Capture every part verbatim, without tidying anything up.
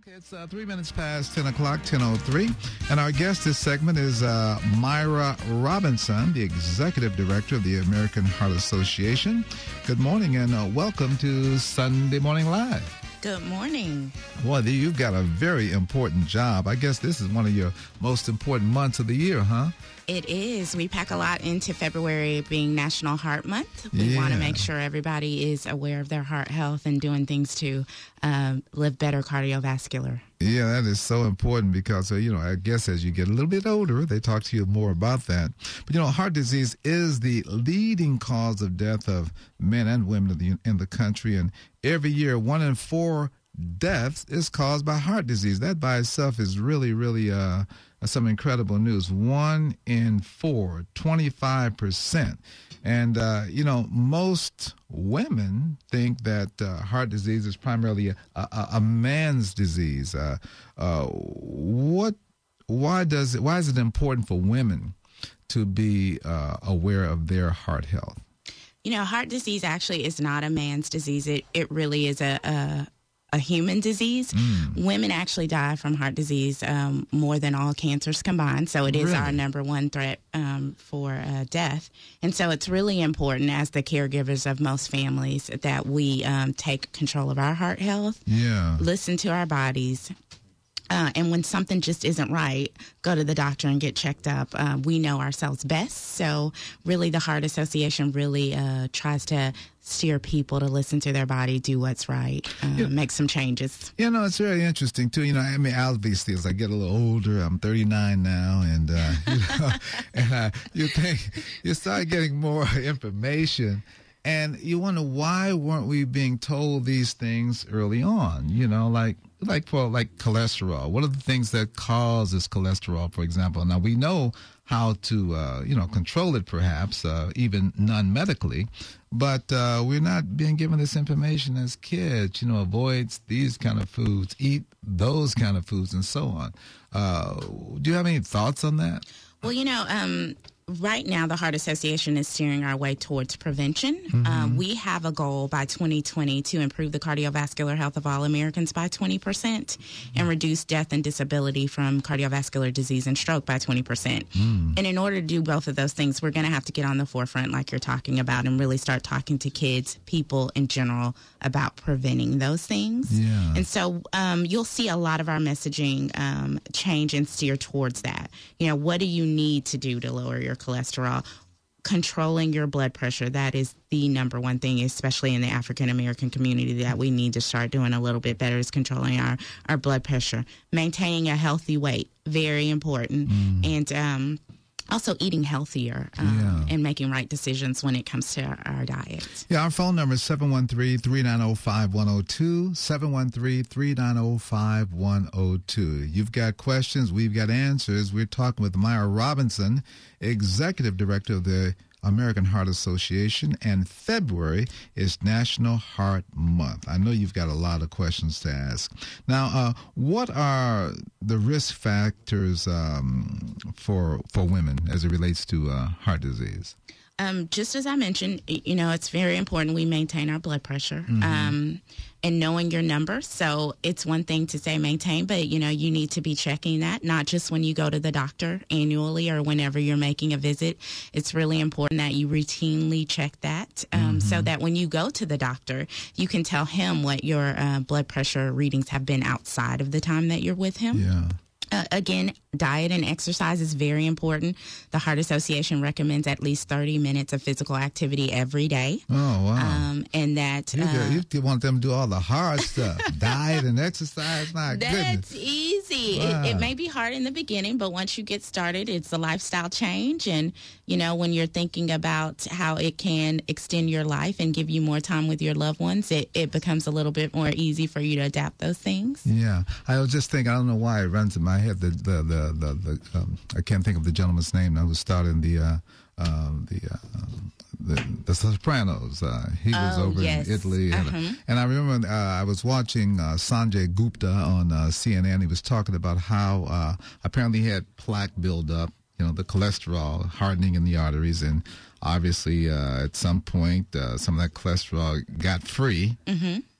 It's uh, three minutes past ten o'clock, ten oh three. And our guest this segment is uh, Myra Robinson, the Executive Director of the American Heart Association. Good morning and uh, welcome to Sunday Morning Live. Good morning. Boy, you've got a very important job. I guess this is one of your most important months of the year, huh? It is. We pack a lot into February being National Heart Month. We Yeah. want to make sure everybody is aware of their heart health and doing things to um, live better cardiovascular. Yeah, that is so important because, uh, you know, I guess as you get a little bit older, they talk to you more about that. But, you know, heart disease is the leading cause of death of men and women in the, in the country. And every year, one in four deaths is caused by heart disease. That by itself is really, really uh, some incredible news. One in four, twenty-five percent. And, uh, you know, most women think that uh, heart disease is primarily a, a, a man's disease. Uh, uh, what? Why does it? Why is it important for women to be uh, aware of their heart health? You know, heart disease actually is not a man's disease. It it really is a a, a human disease. Mm. Women actually die from heart disease um, more than all cancers combined. So it is Really? our number one threat um, for uh, death. And so it's really important as the caregivers of most families that we um, take control of our heart health, Yeah. listen to our bodies. Uh, and when something just isn't right, go to the doctor and get checked up. Uh, we know ourselves best. So really the Heart Association really uh, tries to steer people to listen to their body, do what's right, uh, Yeah. make some changes. You know, it's very interesting, too. You know, I mean, obviously, as I get a little older, I'm thirty-nine now, and, uh, you know, and uh, you think, you start getting more information, and you wonder, why weren't we being told these things early on? You know, like, like for, like, cholesterol. What are the things that causes cholesterol, for example? Now, we know how to, uh, you know, control it, perhaps, uh, even non-medically, but uh, we're not being given this information as kids. You know, avoid these kind of foods, eat those kind of foods, and so on. Uh, do you have any thoughts on that? Well, you know, um, right now the Heart Association is steering our way towards prevention. Mm-hmm. Um, we have a goal by twenty twenty to improve the cardiovascular health of all Americans by twenty percent and reduce death and disability from cardiovascular disease and stroke by twenty percent. Mm. And in order to do both of those things, we're going to have to get on the forefront like you're talking about and really start talking to kids, people in general, about preventing those things. Yeah. And so um, you'll see a lot of our messaging um, change and steer towards that. You know, what do you need to do to lower your cholesterol? Controlling your blood pressure, that is the number one thing, especially in the African American community, that we need to start doing a little bit better, is controlling our, our blood pressure. Maintaining a healthy weight, very important. Mm. And um, also eating healthier um, Yeah. and making right decisions when it comes to our, our diet. Yeah, our phone number is seven one three, three nine zero, five one zero two, seven one three, three nine zero, five one zero two. You've got questions, we've got answers. We're talking with Myra Robinson, Executive Director of the American Heart Association, and February is National Heart Month. I know you've got a lot of questions to ask. Now, uh, what are the risk factors um, for for women as it relates to uh, heart disease? Um, just as I mentioned, y- you know, it's very important we maintain our blood pressure Mm-hmm. um, and knowing your number. So it's one thing to say maintain, but, you know, you need to be checking that, not just when you go to the doctor annually or whenever you're making a visit. It's really important that you routinely check that um, so that when you go to the doctor, you can tell him what your uh, blood pressure readings have been outside of the time that you're with him. Yeah. Uh, again, diet and exercise is very important. The Heart Association recommends at least thirty minutes of physical activity every day. Oh, wow. Um, and that You, uh, you, you want them to do all the hard stuff, diet and exercise. My that's goodness. easy. Wow. It, it may be hard in the beginning, but once you get started, it's a lifestyle change. And, you know, when you're thinking about how it can extend your life and give you more time with your loved ones, it, it becomes a little bit more easy for you to adapt those things. Yeah, I was just thinking. I don't know why it runs in my head. The the the the, the um, I can't think of the gentleman's name now who started the uh, um, the, uh, um, the the Sopranos. Uh, he was Oh, over yes. in Italy, and, Uh-huh. and I remember uh, I was watching uh, Sanjay Gupta on uh, C N N. He was talking about how uh, apparently he had plaque buildup. You know, the cholesterol hardening in the arteries, and obviously uh, at some point uh, some of that cholesterol got free. Mm-hmm.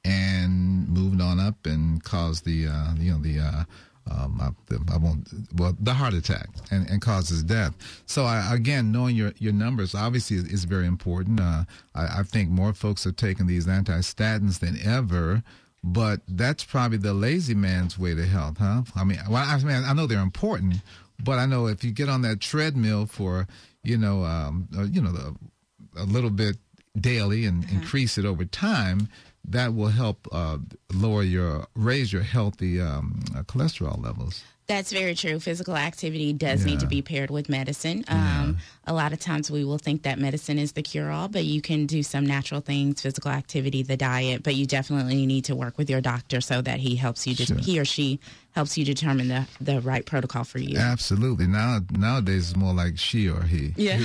and moved on up and caused the uh, you know the. Uh, Um, I, I won't. Well, the heart attack and, and causes death. So I, again, knowing your, your numbers obviously is, is very important. Uh, I, I think more folks are taking these antistatins than ever, but that's probably the lazy man's way to health, huh? I mean, well, I mean, I know they're important, but I know if you get on that treadmill for, you know, um, uh, you know, the, a little bit daily and mm-hmm. increase it over time, that will help uh, lower your, raise your healthy um, uh, cholesterol levels. That's very true. Physical activity does yeah. need to be paired with medicine. Um, yeah. A lot of times we will think that medicine is the cure-all, but you can do some natural things, physical activity, the diet, but you definitely need to work with your doctor so that he helps you, to, sure. he or she helps you determine the, the right protocol for you. Absolutely. Now Nowadays it's more like she or he. Yeah.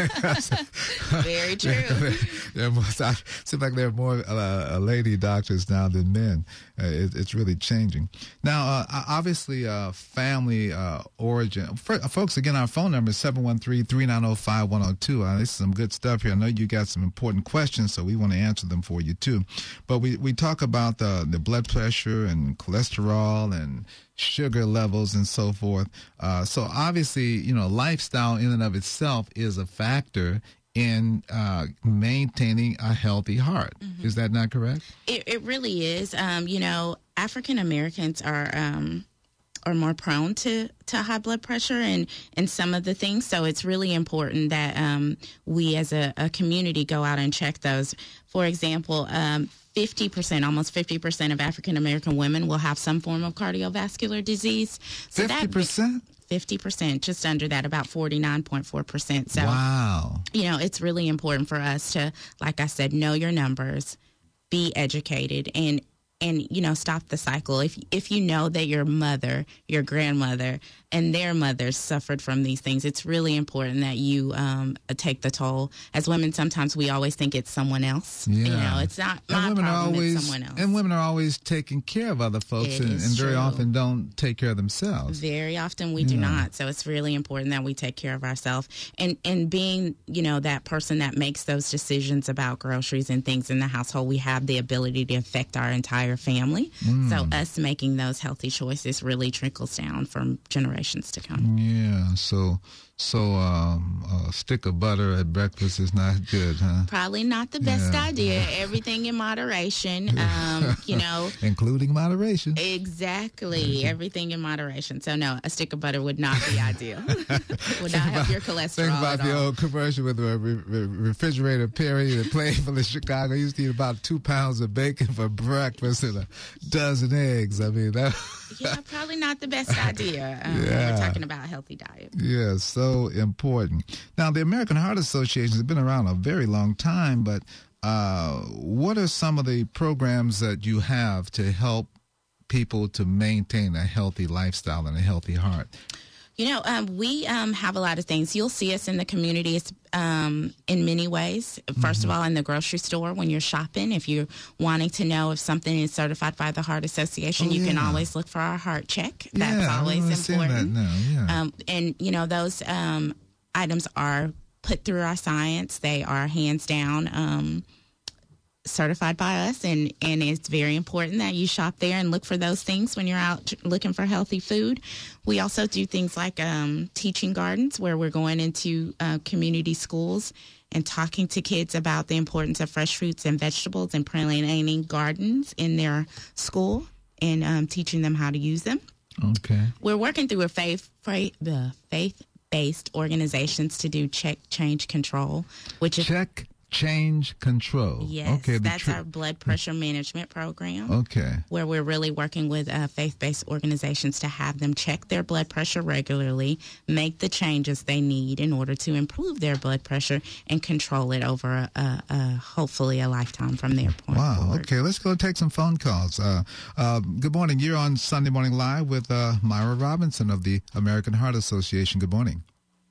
Very true. There seems like there are more uh, lady doctors now than men. Uh, it, it's really changing. Now, uh, obviously, uh, family uh, origin. For, uh, folks, again, our phone number is seven one three, three nine zero, five one zero two. Uh, this is some good stuff here. I know you got some important questions, so we want to answer them for you, too. But we, we talk about the, the blood pressure and cholesterol and sugar levels and so forth. Uh, so obviously, you know, lifestyle in and of itself is a factor in uh, maintaining a healthy heart. Mm-hmm. Is that not correct? It, it really is. Um, you know, African Americans are um, are more prone to, to high blood pressure and, and some of the things. So it's really important that um, we as a, a community go out and check those. For example, um, fifty percent, almost fifty percent of African American women will have some form of cardiovascular disease. So fifty percent? fifty percent, just under that, about forty-nine point four percent. So, wow. You know, it's really important for us to, like I said, know your numbers, be educated, and and, you know, stop the cycle. If if you know that your mother, your grandmother, and their mothers suffered from these things, it's really important that you um, take the toll. As women, sometimes we always think it's someone else. Yeah. You know, it's not my and women problem, are always, it's someone else. And women are always taking care of other folks and, and very true. often don't take care of themselves. Very often we yeah. do not. So it's really important that we take care of ourselves. And, and being, you know, that person that makes those decisions about groceries and things in the household, we have the ability to affect our entire family. Mm. So us making those healthy choices really trickles down from generations to come. Yeah, so so um, a stick of butter at breakfast is not good, huh? Probably not the best yeah. idea. Everything in moderation, um, you know. Including moderation. Exactly. Everything in moderation. So, no, a stick of butter would not be ideal. Would not help your cholesterol. Think about at the all. old commercial with the re- re- refrigerator Perry that played for the Chicago. He used to eat about two pounds of bacon for breakfast and a dozen eggs. I mean, that... yeah, probably not the best idea. Um, yeah. We're talking about a healthy diet. Yeah, so important. Now, the American Heart Association has been around a very long time, but uh, what are some of the programs that you have to help people to maintain a healthy lifestyle and a healthy heart? You know, um, we um, have a lot of things. You'll see us in the community um, in many ways. First mm-hmm. of all, in the grocery store when you're shopping. If you're wanting to know if something is certified by the Heart Association, oh, you yeah. can always look for our heart check. That's yeah, always important. That now. Yeah. Um, and, you know, those um, items are put through our science. They are hands down um certified by us, and and it's very important that you shop there and look for those things when you're out looking for healthy food. We also do things like um, teaching gardens, where we're going into uh, community schools and talking to kids about the importance of fresh fruits and vegetables and planting gardens in their school and um, teaching them how to use them. Okay. We're working through a faith, faith the faith-based organizations to do check, change, control, which is check. Change control. Yes, okay, that's tri- our blood pressure management program. Okay. Where we're really working with uh, faith-based organizations to have them check their blood pressure regularly, make the changes they need in order to improve their blood pressure and control it over a, a, a hopefully a lifetime from their point wow, forward. Okay, let's go take some phone calls. Uh, uh, good morning. You're on Sunday Morning Live with uh, Myra Robinson of the American Heart Association. Good morning.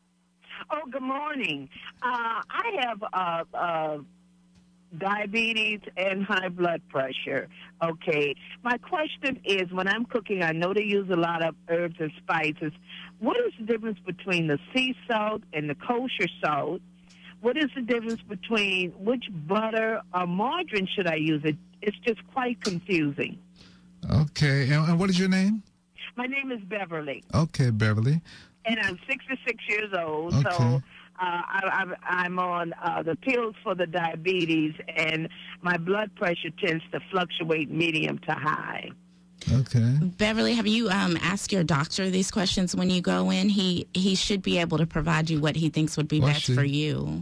Oh, good morning. Uh, I have uh, uh, diabetes and high blood pressure. Okay. My question is, when I'm cooking, I know they use a lot of herbs and spices. What is the difference between the sea salt and the kosher salt? What is the difference between which butter or margarine should I use? It, it's just quite confusing. Okay, and, and what is your name? My name is Beverly. Okay, Beverly. And I'm sixty-six years old, Okay. so uh, I, I, I'm on uh, the pills for the diabetes, and my blood pressure tends to fluctuate medium to high. Okay. Beverly, have you um, asked your doctor these questions when you go in? He he should be able to provide you what he thinks would be Well, best she- for you.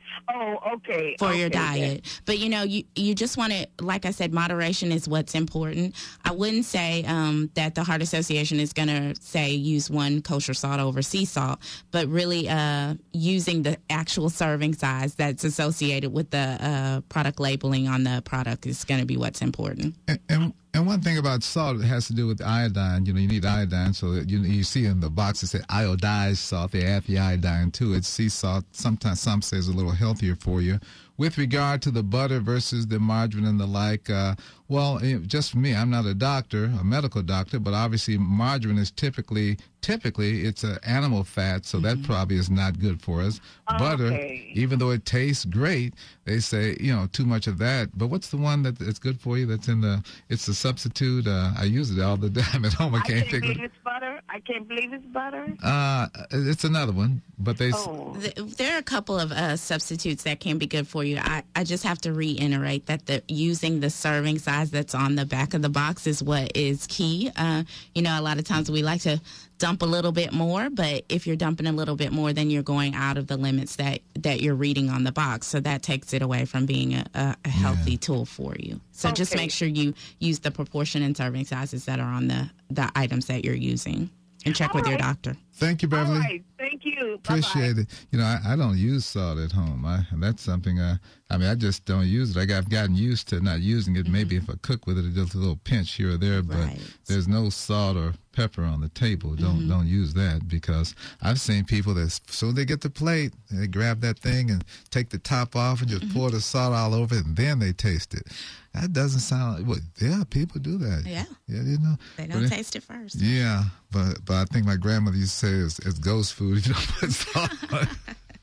Oh, okay. For okay, your then. diet. But, you know, you, you just want to, like I said, moderation is what's important. I wouldn't say um, that the Heart Association is going to say use one kosher salt over sea salt, but really uh, using the actual serving size that's associated with the uh, product labeling on the product is going to be what's important. And, and and one thing about salt, it has to do with iodine. You know, you need iodine, so that you you see in the box it says iodized salt. They add the iodine to it. Sea salt, sometimes some say is a little healthier for you. With regard to the butter versus the margarine and the like, uh, well, it, just for me, I'm not a doctor, a medical doctor, but obviously margarine is typically, typically it's an animal fat, so that probably is not good for us. Butter, Okay. even though it tastes great, they say, you know, too much of that. But what's the one that is good for you that's in the, it's a substitute? Uh, I use it all the time at home. I I can't can't think of believe it's butter. I can't believe it's butter. uh, it's another one, but they, Oh. Th- There are a couple of uh, substitutes that can be good for you. I, I just have to reiterate that the using the serving size that's on the back of the box is what is key. Uh, you know, a lot of times we like to dump a little bit more, but if you're dumping a little bit more, then you're going out of the limits that, that you're reading on the box. So that takes it away from being a, a, a healthy Yeah. tool for you. So just Okay. make sure you use the proportion and serving sizes that are on the, the items that you're using, and check All with your right. doctor. thank you, All Beverly. right. Thank you. Appreciate Bye-bye. it. You know, I, I don't use salt at home. I that's something. I, I mean, I just don't use it. I got, I've gotten used to not using it. Maybe if I cook with it, just a little pinch here or there. But Right. there's no salt or pepper on the table. Don't Mm-hmm. don't use that, because I've seen people that as soon as they get the plate, they grab that thing and take the top off and just Mm-hmm. pour the salt all over it, and then they taste it. That doesn't sound like. Well, yeah, people do that. Yeah. Yeah, you know. They But don't it- taste it first. Yeah, but but I think my grandmother used to say it's, it's ghost food. You don't put salt on it.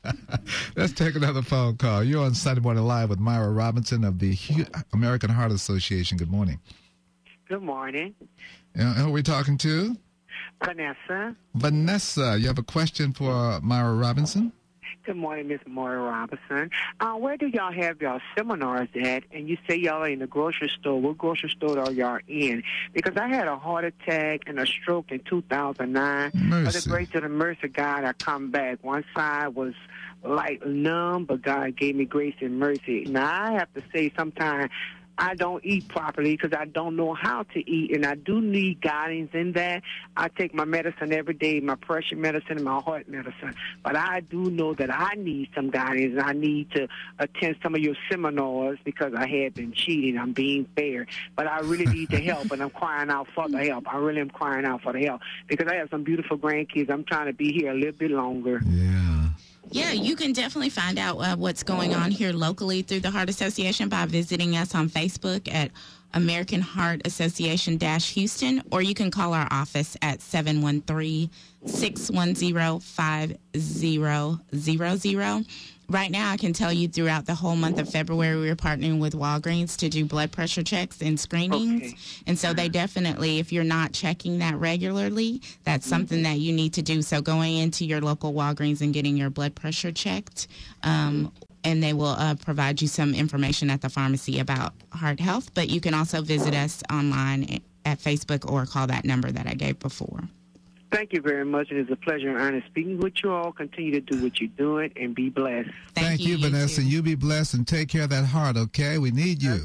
Let's take another phone call. You're on Sunday Morning Live with Myra Robinson of the Hu- American Heart Association. Good morning. Good morning. And who are we talking to? Vanessa. Vanessa, you have a question for Myra Robinson? Good morning, Miss Maura Robinson. Uh, where do y'all have y'all seminars at? And you say y'all are in the grocery store. What grocery store are y'all in? Because I had a heart attack and a stroke in two thousand nine. By Mercy. the grace of the mercy of God, I come back. One side was like numb, but God gave me grace and mercy. Now, I have to say sometimes I don't eat properly because I don't know how to eat, and I do need guidance in that. I take my medicine every day, my pressure medicine and my heart medicine, but I do know that I need some guidance. I need to attend some of your seminars because I have been cheating. I'm being fair, but I really need the help, and I'm crying out for the help. I really am crying out for the help because I have some beautiful grandkids. I'm trying to be here a little bit longer. Yeah. Yeah, you can definitely find out uh, what's going on here locally through the Heart Association by visiting us on Facebook at American Heart Association Houston, or you can call our office at seven one three, six one zero, five zero zero zero. Right now, I can tell you throughout the whole month of February, we're partnering with Walgreens to do blood pressure checks and screenings. Okay. And so they definitely, if you're not checking that regularly, that's something that you need to do. So going into your local Walgreens and getting your blood pressure checked, um, and they will uh, provide you some information at the pharmacy about heart health. But you can also visit us online at Facebook or call that number that I gave before. Thank you very much. It is a pleasure and honor speaking with you all. Continue to do what you're doing and be blessed. Thank, you, Vanessa. too. You be blessed and take care of that heart, okay? We need you.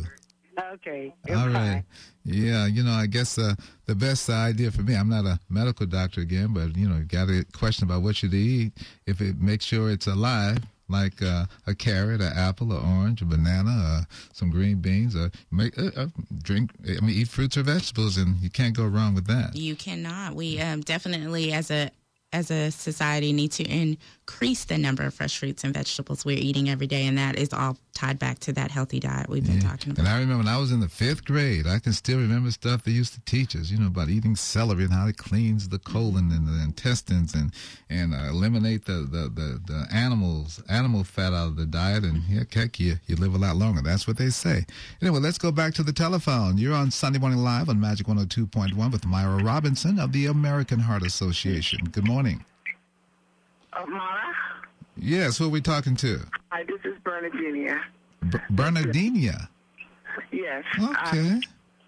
Okay. All Bye. right. Yeah, you know, I guess uh, the best idea for me, I'm not a medical doctor again, but, you know, you got a question about what you eat. If it makes sure it's alive, like uh, a carrot, an apple, an orange, a banana, uh, some green beans, or make, uh, uh, drink, I mean, eat fruits or vegetables, and you can't go wrong with that. You cannot. We um, definitely, as a as a society, need to increase the number of fresh fruits and vegetables we're eating every day, and that is all tied back to that healthy diet we've been Yeah. talking about. And I remember when I was in the fifth grade, I can still remember stuff they used to teach us, you know, about eating celery and how it cleans the colon and the intestines and and uh, eliminate the, the, the, the animals, animal fat out of the diet, and yeah, heck, you, you live a lot longer. That's what they say. Anyway, let's go back to the telephone. You're on Sunday Morning Live on Magic one oh two point one with Myra Robinson of the American Heart Association. Good morning. Uh, Mara? Yes, who are we talking to? Hi, this is Bernardina. B- Bernardina. Yes. Okay.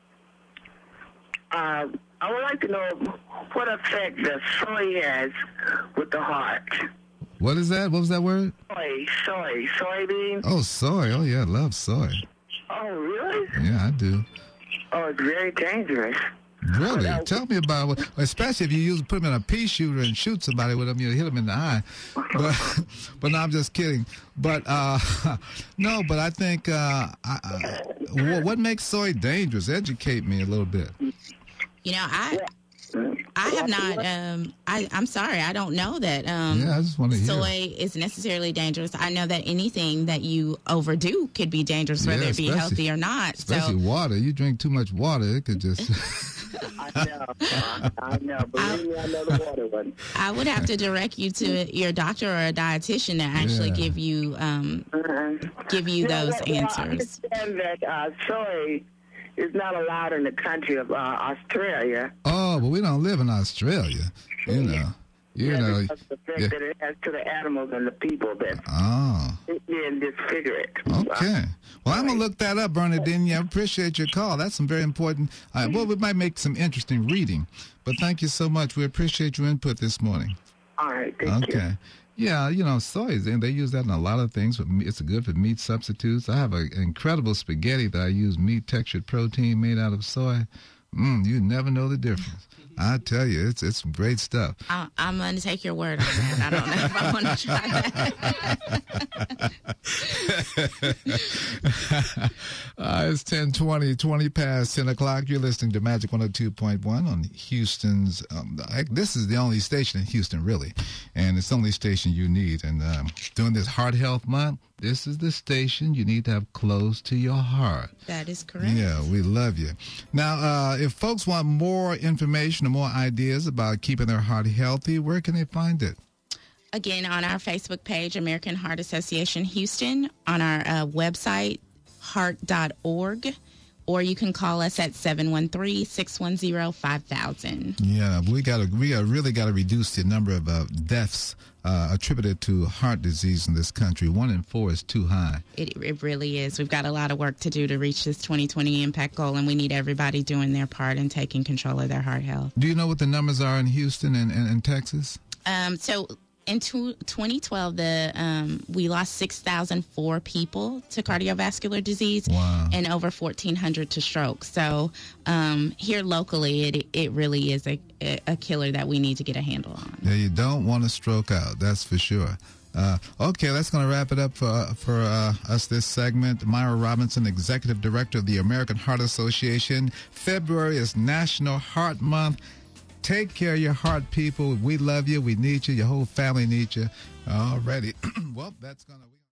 Uh, uh, I would like to know what effect the soy has with the heart. What is that? What was that word? Soy, soy, soybean. Oh, soy. Oh, yeah, I love soy. Oh, really? Yeah, I do. Oh, it's very dangerous. Really? Well, Tell me about it. Especially if you use put them in a pea shooter and shoot somebody with them, you hit them in the eye. But, but no, I'm just kidding. But uh, no, but I think uh, I, I, what, what makes soy dangerous? Educate me a little bit. You know, I I have not. Um, I I'm sorry, I don't know that. Um, Yeah, I just want to hear. soy is necessarily dangerous. I know that anything that you overdo could be dangerous, whether Yeah, it be especially- healthy or not. Especially So water. You drink too much water, it could just. I know. I know. Believe me, I know the water one. I would have to direct you to your doctor or a dietitian to actually Yeah. give you um, Uh-huh. give you Yeah, those well, well, I answers. understand that uh, soy is not allowed in the country of uh, Australia. Oh, but we don't live in Australia. You know. You yeah, know. because of the effect yeah. that it has to the animals and the people that Oh. didn't disfigure it. Okay. Well, I'm going to look that up, Bernardine. I appreciate your call. That's some very important. Uh, well, we might make some interesting reading. But thank you so much. We appreciate your input this morning. All right, thank you. Okay. Yeah, you know, soy, and they use that in a lot of things. But it's good for meat substitutes. I have an incredible spaghetti that I use meat textured protein made out of soy. Mm, you never know the difference. I tell you, it's it's some great stuff. I, I'm going to take your word on that. I don't know if I want to try that. uh, it's ten twenty, twenty past ten o'clock. You're listening to Magic one oh two point one on Houston's. Um, I, this is the only station in Houston, really. And it's the only station you need. And um, during this Heart Health Month, this is the station you need to have close to your heart. That is correct. Yeah, we love you. Now, uh, if folks want more information or more ideas about keeping their heart healthy, where can they find it? Again, on our Facebook page, American Heart Association Houston, on our uh, website, heart dot org, or you can call us at seven one three, six one zero, five thousand. Yeah, we got to we got really got to reduce the number of uh, deaths uh, attributed to heart disease in this country. One in four is too high. It, it really is. We've got a lot of work to do to reach this twenty twenty impact goal, and we need everybody doing their part and taking control of their heart health. Do you know what the numbers are in Houston and, and, and Texas? Um, so in two, twenty twelve, the um, we lost six thousand four people to cardiovascular disease. Wow. And over fourteen hundred to stroke. So um, here locally, it it really is a, a killer that we need to get a handle on. Yeah, you don't want to stroke out, that's for sure. Uh, okay, that's going to wrap it up for, for uh, us this segment. Myra Robinson, Executive Director of the American Heart Association. February is National Heart Month. Take care of your heart, people. We love you. We need you. Your whole family needs you. Alrighty. Well, that's going to...